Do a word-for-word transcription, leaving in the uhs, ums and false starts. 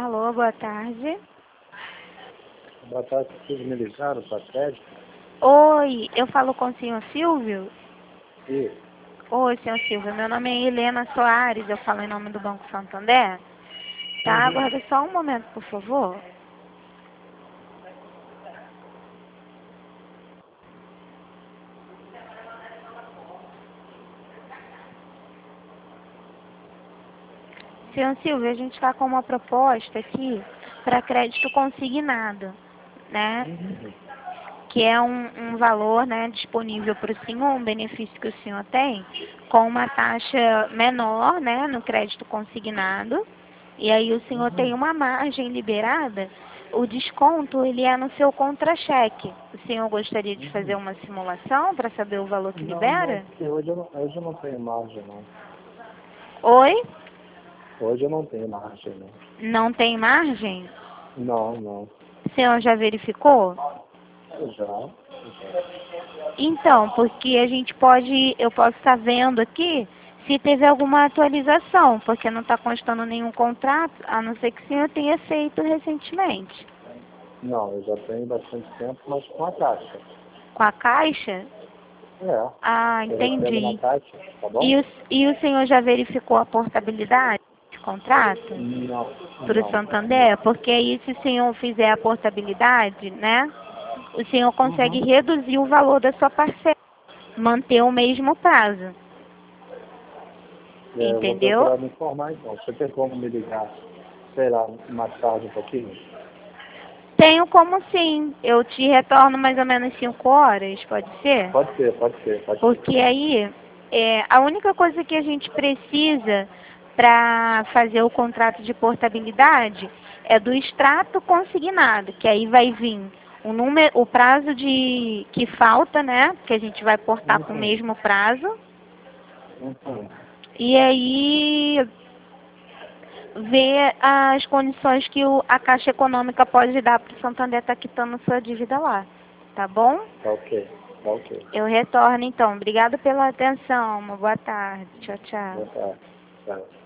Alô, boa tarde. Boa tarde, vocês me ligaram para crédito? Oi, eu falo com o senhor Silvio? Isso. Oi, senhor Silvio, meu nome é Helena Soares, eu falo em nome do Banco Santander. Tá, Uhum. aguarda só um momento, por favor. Senhor Silvio, a gente está com uma proposta aqui para crédito consignado, né? Uhum. Que é um, um valor, né, disponível para o senhor, um benefício que o senhor tem, com uma taxa menor, né, no crédito consignado. E aí o senhor Uhum. tem uma margem liberada. O desconto, ele é no seu contra-cheque. O senhor gostaria de fazer Uhum. uma simulação para saber o valor que Não, não, libera? porque hoje eu não, hoje eu não tenho margem, não. Oi? Hoje eu não tenho margem, não. Não tem margem? Não, não. O senhor já verificou? Já, já. Então, porque a gente pode, eu posso estar vendo aqui se teve alguma atualização, porque não está constando nenhum contrato, a não ser que o senhor tenha feito recentemente. Não, eu já tenho bastante tempo, mas com a taxa. Com a Caixa? É. Ah, Eu recebo na entendi. taxa, tá bom? E o, e o senhor já verificou a portabilidade de contrato Não, para o não, Santander? não. Porque aí se o senhor fizer a portabilidade, né, o senhor consegue Uhum. reduzir o valor da sua parcela, manter o mesmo prazo. É, eu vou Entendeu? procurar me informar então. Você tem como me ligar, sei lá, mais tarde um pouquinho? Tenho como sim. Eu te retorno mais ou menos cinco horas, pode ser? Pode ser, pode ser, pode ser. Porque aí, é, a única coisa que a gente precisa para fazer o contrato de portabilidade é do extrato consignado, que aí vai vir o número, o prazo de que falta, né? Que a gente vai portar com o Uhum. mesmo prazo. Uhum. E aí ver as condições que o, a Caixa Econômica pode dar para o Santander estar quitando sua dívida lá. Tá bom? Tá ok, tá ok. Eu retorno então. Obrigada pela atenção. Uma boa tarde. Tchau, tchau. Boa tarde. Tchau.